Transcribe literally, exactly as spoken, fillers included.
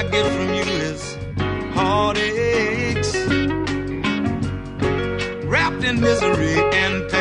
I get from you is heartaches, wrapped in misery and pain.